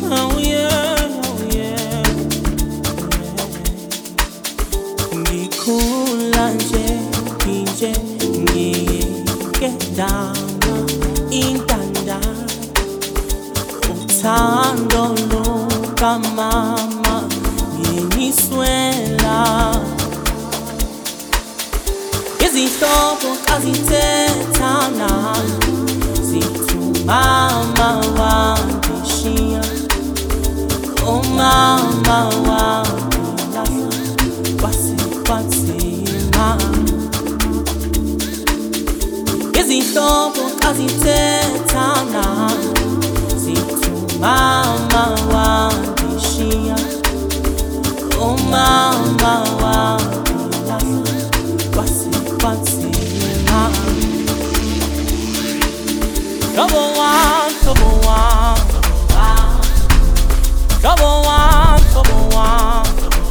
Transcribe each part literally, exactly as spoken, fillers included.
Oh yeah, oh yeah. Ngikhula nje nje ngiyedama intanda uthando lukamama nginiswela izihlobo kazithethana zithi mama wandishiya oh mama wandilahla kwasikwathina izihlobo kazithethana zithi mama wandishiya oh mama wandilahla kwasikwathina trouble one, trouble one, trouble one, trouble one,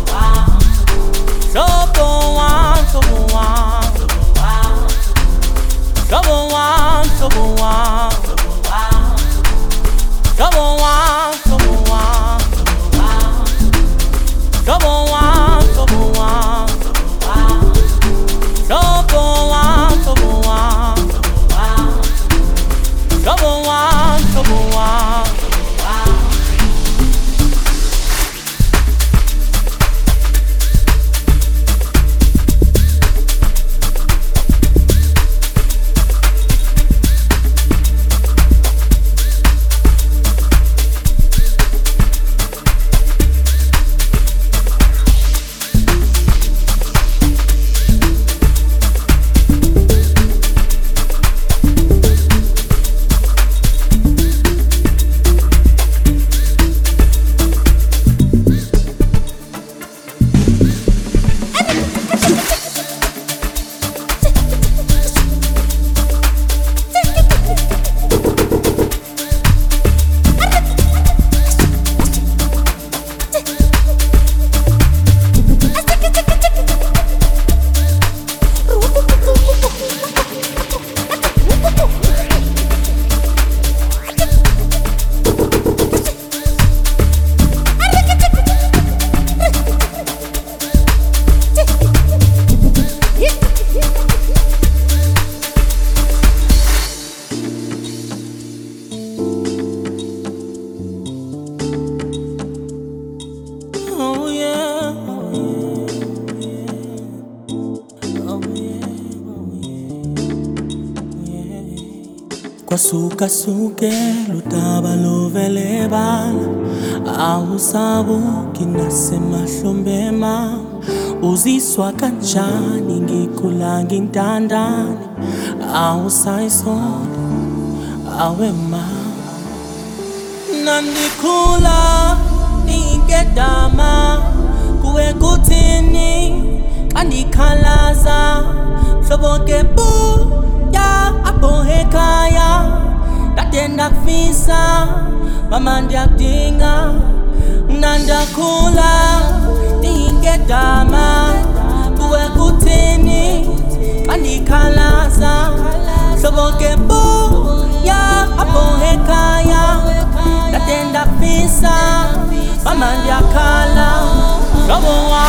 trouble one, trouble one, trouble one, trouble one, trouble one, trouble one, trouble one, trouble one, trouble one, trouble one. Trouble one, trouble one. Oh yeah, oh yeah, oh yeah, oh yeah, yeah. Kwasuka suke lutaba lovelebala awusabuki nasemahlombe mama uziswa kanjani ngikhula ngintandane awusayisonda awe mama nandikhula ingedama kuwe kuthini kandikhalaza hlobo ke bu ya apho ekhaya kade ndakufisa mama ndiyakudinga nandakhula ingedama kuwe kuthini kandikhalaza hlobo ke bu ya apho ekhaya kade ndakufisa mama ndiyakhala trouble one.